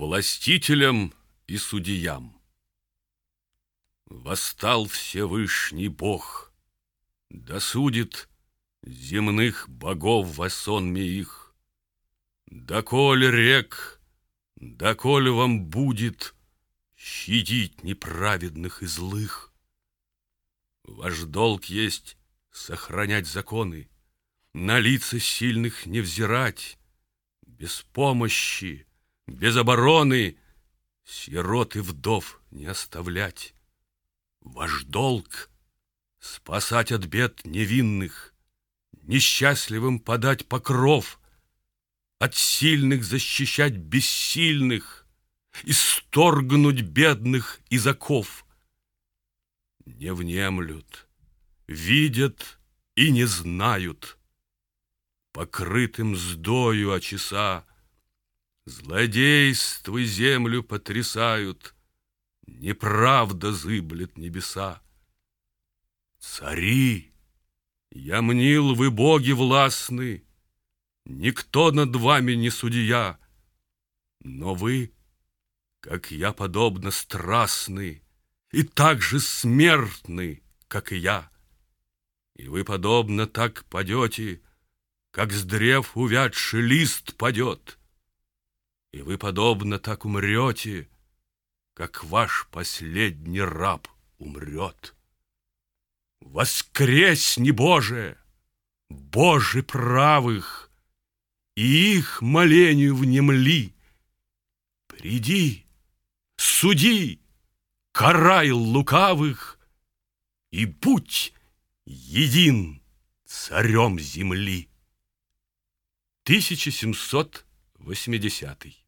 властителям и судьям. Восстал Всевышний Бог, досудит земных богов во сонме их. Доколе рек, доколе вам будет щадить неправедных и злых? Ваш долг есть сохранять законы, на лица сильных не взирать, без помощи, без обороны сирот и вдов не оставлять. Ваш долг — спасать от бед невинных, несчастливым подать покров, от сильных защищать бессильных, исторгнуть бедных из оков. Не внемлют, видят и не знают, покрытым сдою очеса, злодействы землю потрясают, неправда зыблет небеса. Цари, я мнил, вы боги властны, никто над вами не судья, но вы, как я, подобно страстны и так же смертны, как и я. И вы, подобно, так падете, как с древ увядший лист падет. И вы, подобно, так умрете, как ваш последний раб умрет. Воскресни, Боже, Боже правых, и их молению внемли. Приди, суди, карай лукавых, и будь един царем земли. 1780